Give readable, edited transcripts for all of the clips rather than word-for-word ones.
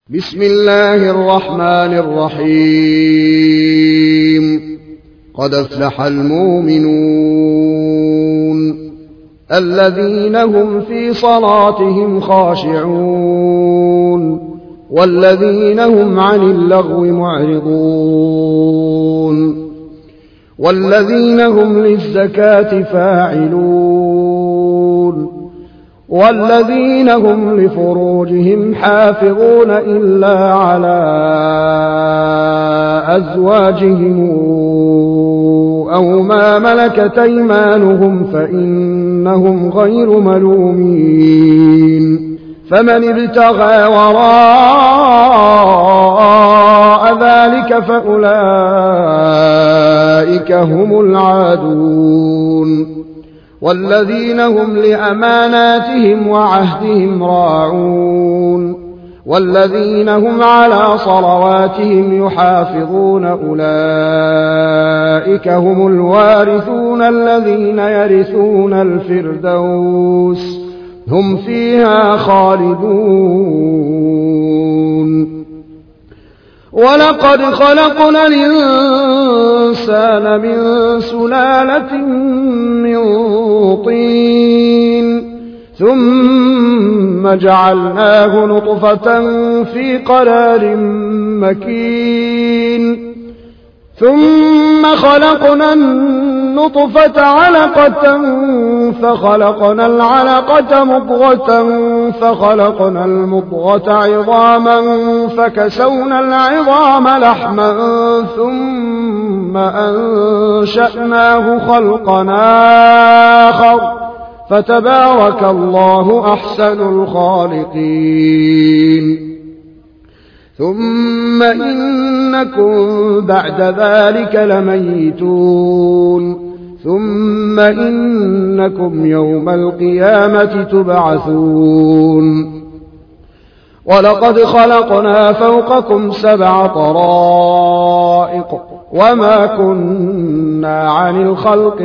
بسم الله الرحمن الرحيم قد أفلح المؤمنون الذين هم في صلاتهم خاشعون والذين هم عن اللغو معرضون والذين هم للزكاة فاعلون والذين هم لفروجهم حافظون إلا على أزواجهم أو ما ملكت أيمانهم فإنهم غير ملومين فمن ابتغى وراء ذلك فأولئك هم العادون والذين هم لأماناتهم وعهدهم راعون والذين هم على صلواتهم يحافظون أولئك هم الوارثون الذين يرثون الفردوس هم فيها خالدون ولقد خلقنا الإنسان من سلالة من طين ثم جعلناه نطفة في قرار مكين ثم خلقنا النطفة علقة فخلقنا العلقة مضغة فخلقنا المضغة عظاما فكسونا العظام لحما ثم أنشأناه خلقا آخر فتبارك الله أحسن الخالقين ثم إنكم بعد ذلك لميتون ثم إنكم يوم القيامة تبعثون ولقد خلقنا فوقكم 7 طرائق وما كنا عن الخلق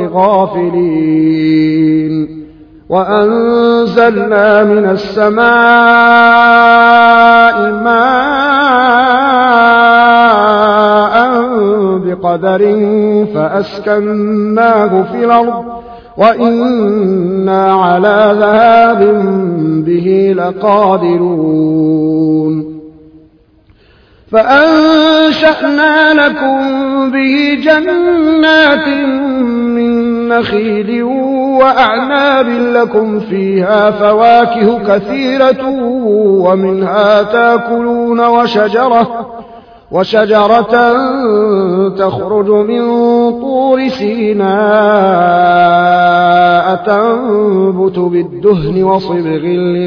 غافلين وأنزلنا من السماء ماء بقدر فأسكناه في الأرض وإنا على ذهاب به لقادرون فأنشأنا لكم به جنات من نخيل وأعناب لكم فيها فواكه كثيرة ومنها تاكلون وشجرة تخرج من طور سيناء تنبت بالدهن وصبغ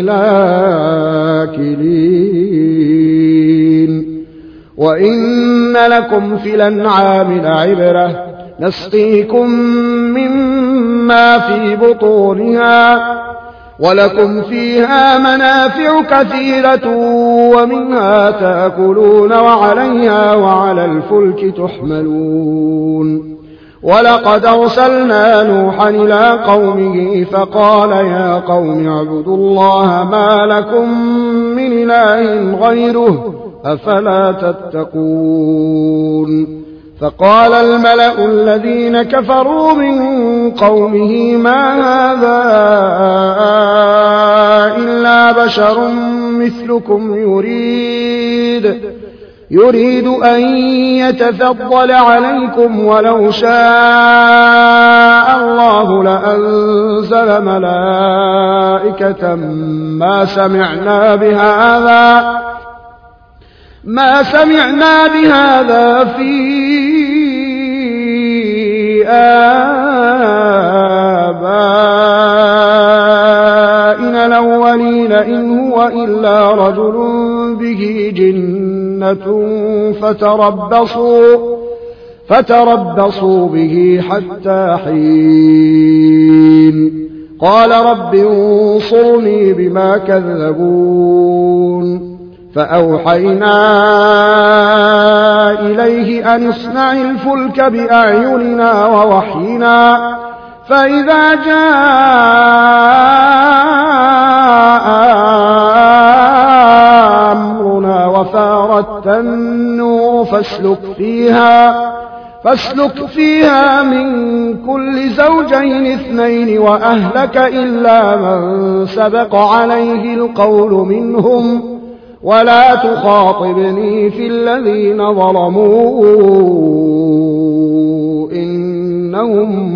للآكلين وإن لكم في الأنعام لعبرة نسقيكم مما في بطونها ولكم فيها منافع كثيرة ومنها تأكلون وعليها وعلى الفلك تحملون ولقد أرسلنا نوحا إلى قومه فقال يا قوم اعبدوا الله ما لكم من إله غيره أفلا تتقون فقال الملأ الذين كفروا من قومه ما هذا إلا بشر مثلكم يريد أن يتفضل عليكم ولو شاء الله لأنزل ملائكة ما سمعنا بهذا في آبائنا الأولين إن هو إلا رجل به جنة فتربصوا به حتى حين قال رب انصرني بما كذبون فأوحينا إليه أن اصنع الفلك بأعيننا ووحينا فإذا جاء فاردت النور فاسلك فيها من كل زوجين اثنين وأهلك إلا من سبق عليه القول منهم ولا تخاطبني في الذين ظلموا إنهم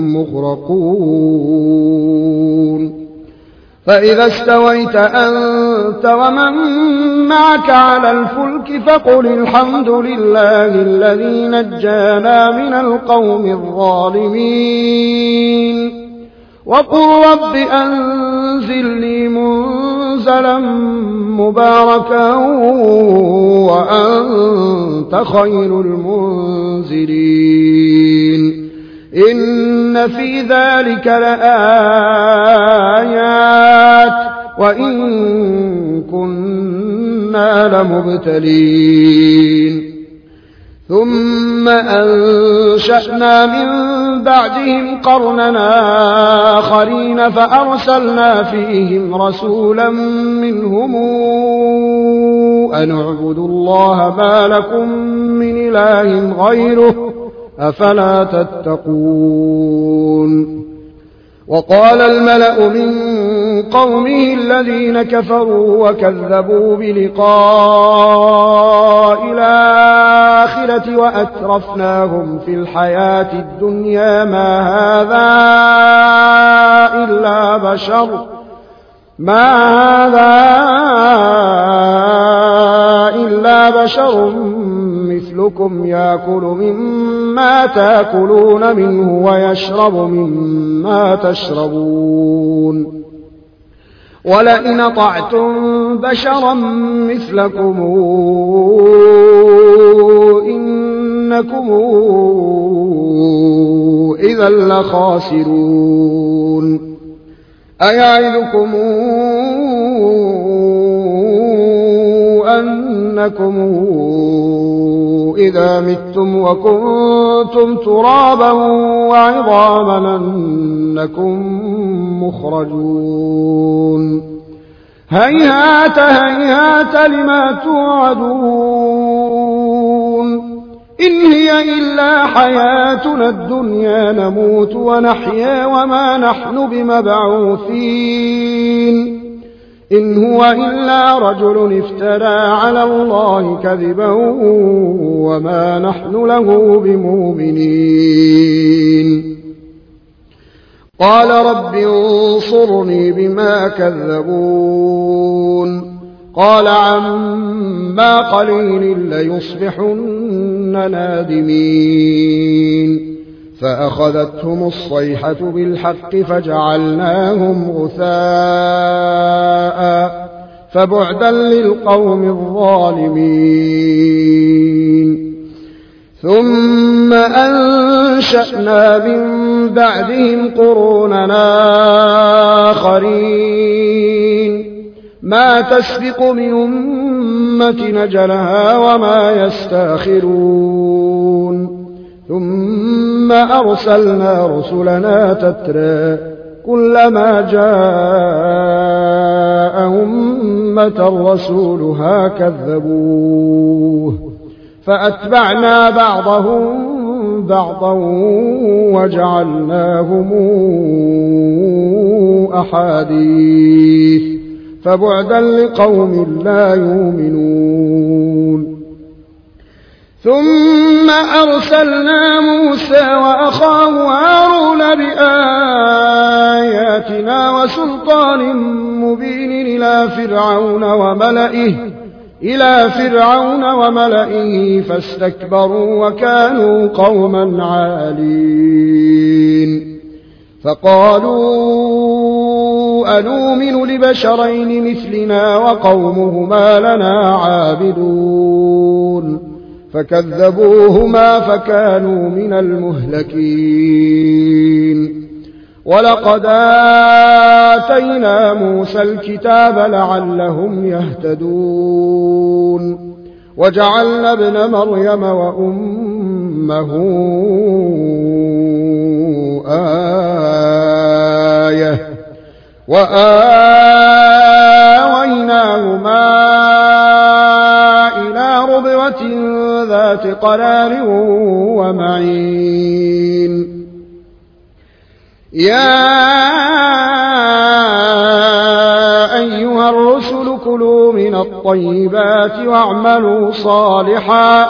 مغرقون فإذا استويت أنت ومن معك على الفلك فقل الحمد لله الذي نجانا من القوم الظالمين وقل رب أنزلني منزلا مباركا وأنت خير المنزلين إن في ذلك لآيات وإن كنا لمبتلين ثم أنشأنا من بعدهم قرننا آخرين فأرسلنا فيهم رسولا منهم أن اعبدوا الله ما لكم من إله غيره أفلا تتقون وقال الملأ من قومه الذين كفروا وكذبوا بلقاء الآخرة وأترفناهم في الحياة الدنيا ما هذا إلا بشر مثلكم يأكل مما تأكلون منه ويشرب مما تشربون ولئن أطعتم بشرا مثلكم إنكم إذا لخاسرون أيعظكم أنكم إذا متم وكنتم ترابا وعظاما أنكم مخرجون هيهات هيهات لما توعدون إن هي إلا حياتنا الدنيا نموت ونحيا وما نحن بمبعوثين إن هو إلا رجل افترى على الله كذبا وما نحن له بمؤمنين قال رب انصرني بما كذبون قال عما قليل ليصبحن نادمين فأخذتهم الصيحة بالحق فجعلناهم غثاء فبعدا للقوم الظالمين ثم أنشأنا من بعدهم قرونا آخرين ما تسبق من أمة نجلها وما يستاخرون ثم أرسلنا رسلنا تترى كلما جاء أمة رسولها كذبوه فأتبعنا بعضهم بعضا وجعلناهم أحاديث فبعدا لقوم لا يؤمنون ثم أرسلنا موسى وأخاه هارون بآياتنا وسلطان مبين إلى فرعون وملئه فاستكبروا وكانوا قوما عالين فقالوا أنؤمن لبشرين مثلنا وقومهما لنا عابدون فكذبوهما فكانوا من المهلكين ولقد آتينا موسى الكتاب لعلهم يهتدون وجعلنا ابن مريم وأمه آية وآويناهما شجرة ذات قرار ومعين يا أيها الرسل كلوا من الطيبات واعملوا صالحا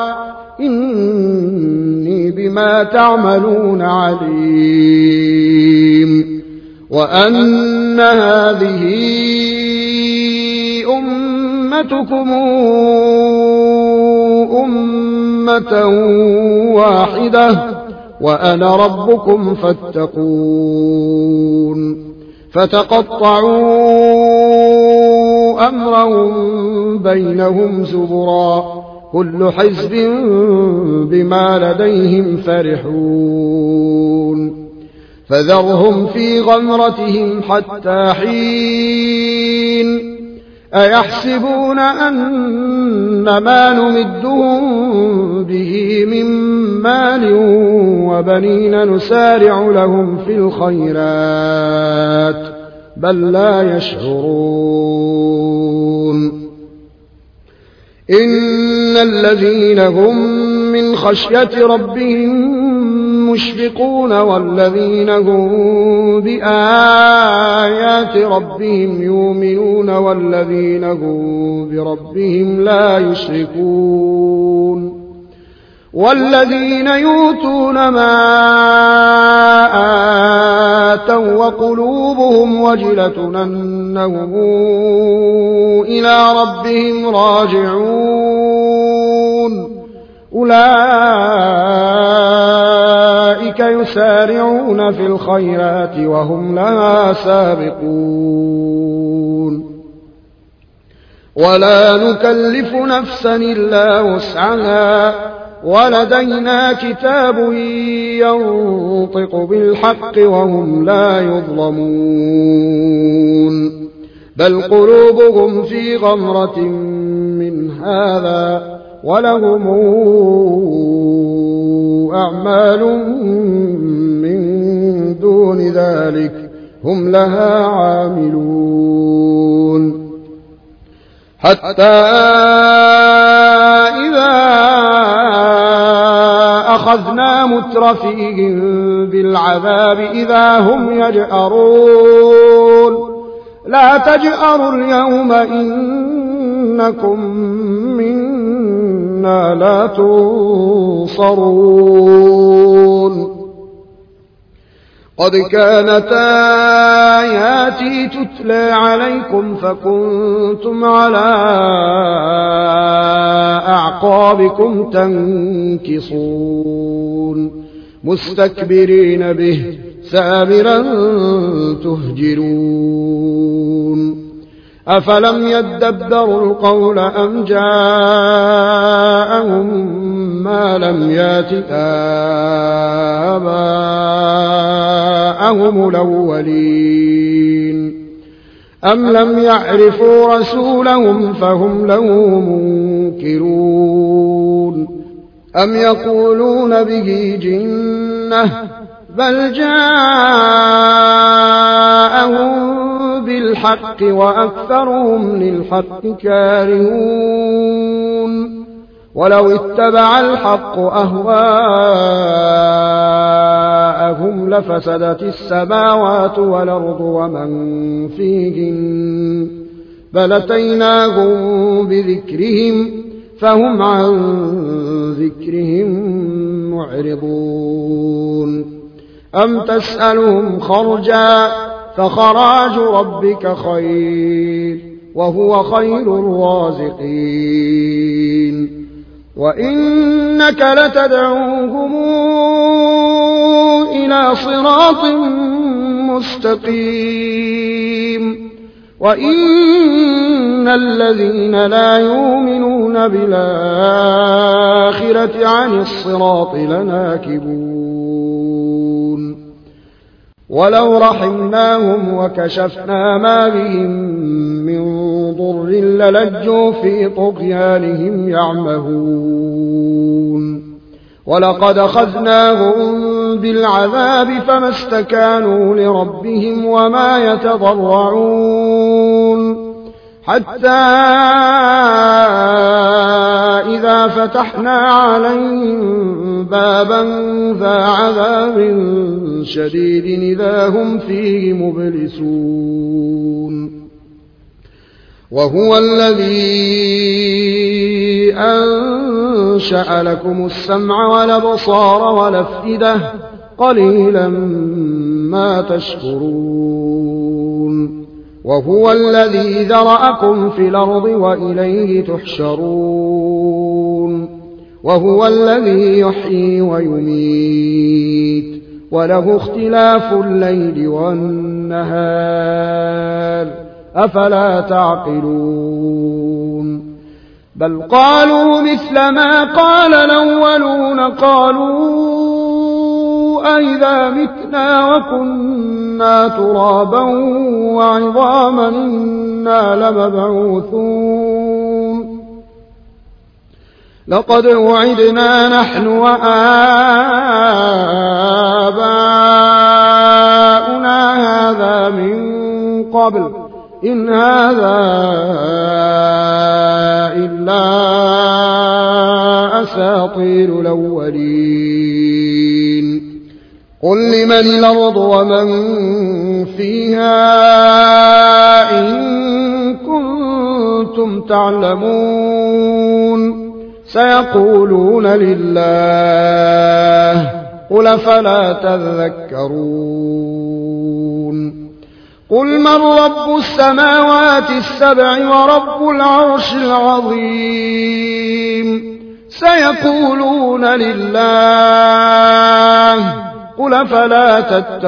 إني بما تعملون عليم وأن هذه أمتكم أمة واحدة وأنا ربكم فاتقون فتقطعوا أمرهم بينهم زبرا كل حزب بما لديهم فرحون فذرهم في غمرتهم حتى حين أيحسبون أن ما نمدهم به من مال وبنين نسارع لهم في الخيرات بل لا يشعرون إن الذين هم من خشية ربهم مشفقون والذين هم بآيات ربهم يؤمنون والذين هم بربهم لا يشركون والذين يؤتون ما آتوا وقلوبهم وجلة أنهم إلى ربهم راجعون أولئك يسارعون في الخيرات وهم لها سابقون ولا نكلف نفسا إلا وسعها ولدينا كتاب ينطق بالحق وهم لا يظلمون بل قلوبهم في غمرة من هذا ولهم أعمال من دون ذلك هم لها عاملون حتى إذا أخذنا مترفيهم بالعذاب إذا هم يجأرون لا تجأروا اليوم إنكم منا لا تنصرون قد كانت آياتي تتلى عليكم فكنتم على أعقابكم تنكصون مستكبرين به سامرا تهجرون أفلم يدبروا القول أم جاءهم ما لم يات آباءهم الأولين أم لم يعرفوا رسولهم فهم له منكرون أم يقولون به جنة بل جاءهم بالحق وأكثرهم للحق كارهون ولو اتبع الحق أهواءهم لفسدت السماوات والأرض ومن فيهن بل أتيناهم بذكرهم فهم عن ذكرهم معرضون أم تسألهم خرجا فخراج ربك خير وهو خير الرازقين وإنك لتدعوهم إلى صراط مستقيم وإن الذين لا يؤمنون بالآخرة عن الصراط لناكبون ولو رحمناهم وكشفنا ما بهم من ضر للجوا في طغيانهم يعمهون ولقد أخذناهم بالعذاب فما استكانوا لربهم وما يتضرعون حتى إذا إلا فتحنا عليهم بابا ذا عذاب شديد إذا هم فيه مبلسون وهو الذي أنشأ لكم السمع والأبصار والأفئدة قليلا ما تشكرون وهو الذي ذرأكم في الأرض وإليه تحشرون وهو الذي يحيي ويميت وله اختلاف الليل والنهار أفلا تعقلون بل قالوا مثل ما قال الأولون قالوا أئذا متنا وكنا ترابا وعظاما إنا لمبعوثون لقد وعدنا نحن وآباؤنا هذا من قبل إن هذا إلا أساطير الأولين قل لمن الأرض ومن فيها إن كنتم تعلمون سيقولون لله قل فلا تذكرون قل من رب السماوات السبع ورب العرش العظيم سيقولون لله قل فلا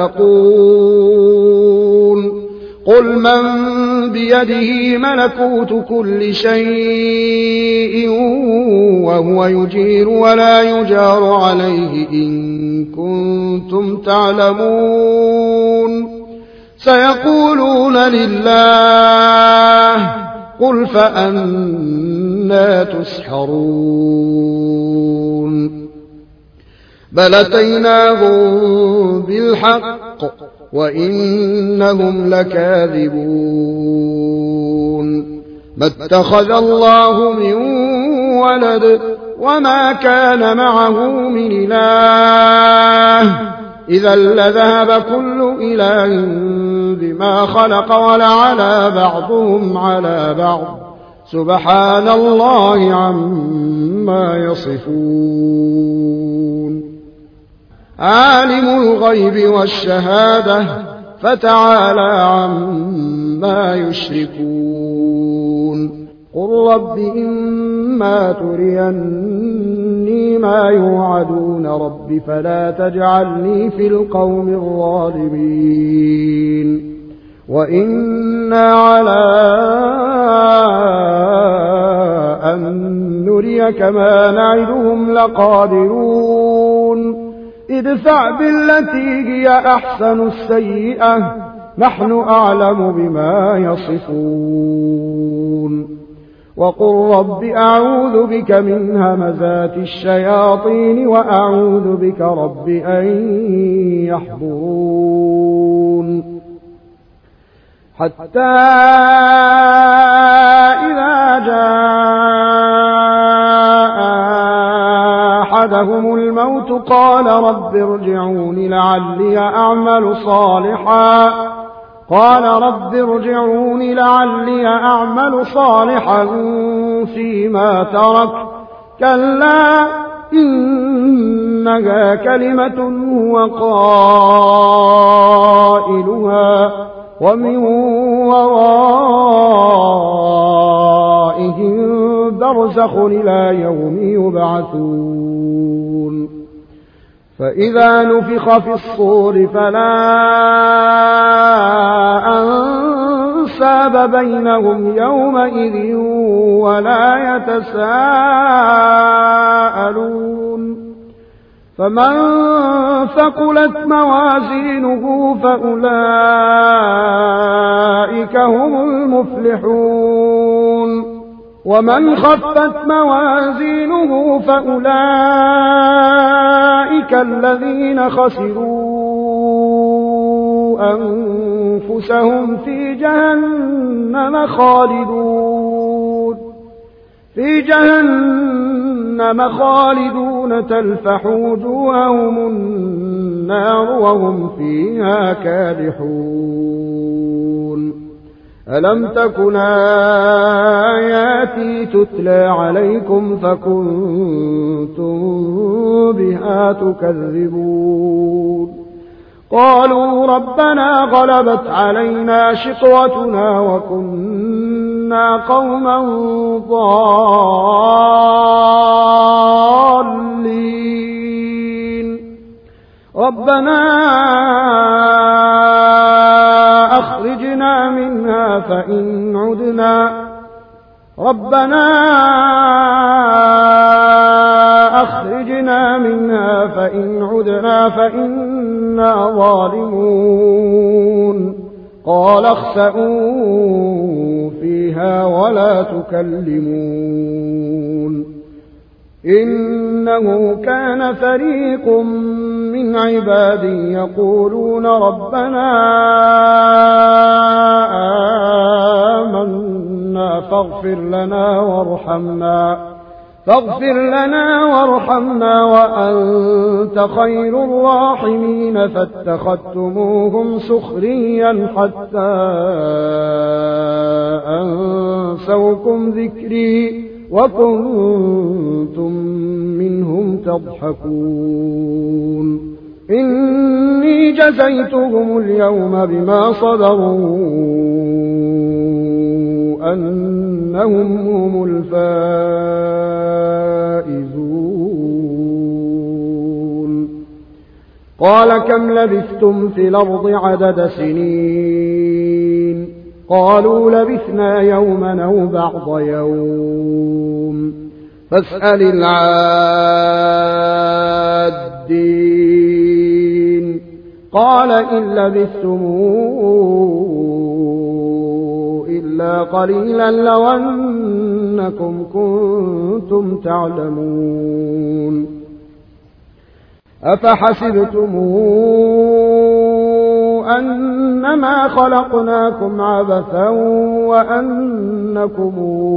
تتقون قل من بيده ملكوت كل شيء وهو يجير ولا يجار عليه إن كنتم تعلمون سيقولون لله قل فأنى تسحرون بل أتيناهم بالحق وإنهم لكاذبون ما اتخذ الله من ولد وما كان معه من إله إذا لذهب كل إله بما خلق ولعلى بعضهم على بعض سبحان الله عما يصفون عالم الغيب والشهادة فتعالى عما يشركون قل رب إما تريني ما يوعدون رب فلا تجعلني في القوم الظالمين وإنا على أن نريك ما نعدهم لقادرون ادفع بالتي هي أحسن السيئة نحن أعلم بما يصفون وقل رب أعوذ بك من همزات الشياطين وأعوذ بك رب أن يحضرون حتى إذا جاء أحدهم الموت قال رب ارجعون لعلي أعمل صالحا فيما ترك كلا إنها كلمة هو قائلها ومن ورائهم برزخ إلى يوم يبعثون فإذا نفخ في الصور فلا أنساب بينهم يومئذ ولا يتساءلون فمن ثقلت موازينه فأولئك هم المفلحون ومن خفت موازينه فأولئك الذين خسروا أنفسهم في جهنم جهنم خالدون تلفح وجوههم النار وهم فيها كادحون ألم تكن آياتي تتلى عليكم فكنتم بها تكذبون قالوا ربنا غلبت علينا شقوتنا وكنا قوما ضالين ربنا أخرجنا منها فإن عدنا فإنا ظالمون قال اخسئوا فيها ولا تكلمون إنه كان فريق من عبادي يقولون ربنا آمنا فاغفر لنا وارحمنا وأنت خير الراحمين فاتخذتموهم سخريا حتى أنسوكم ذكري وكنتم منهم تضحكون إني جزيتهم اليوم بما صبروا أنهم هم الفائزون قال كم لبثتم في الأرض عدد سنين قالوا لبثنا يوما أو بعض يوم فاسأل العادين قال إن لبثتم إلا قليلا لو أنكم كنتم تعلمون أفحسبتم أنما خلقناكم عبثا وأنكم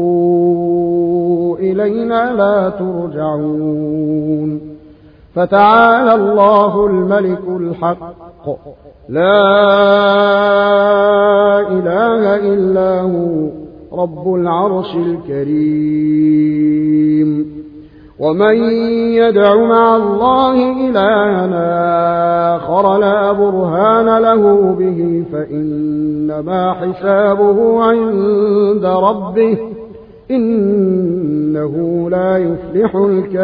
إلينا لا ترجعون فتعالى الله الملك الحق لا إله إلا هو رب العرش الكريم ومن يدع مع الله إلها آخر لا برهان له به فإنما حسابه عند ربه إنه لا يفلح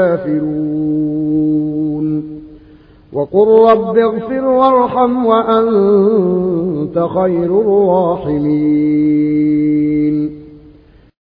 الكافرون وقل رب اغفر وارحم وأنت خير الراحمين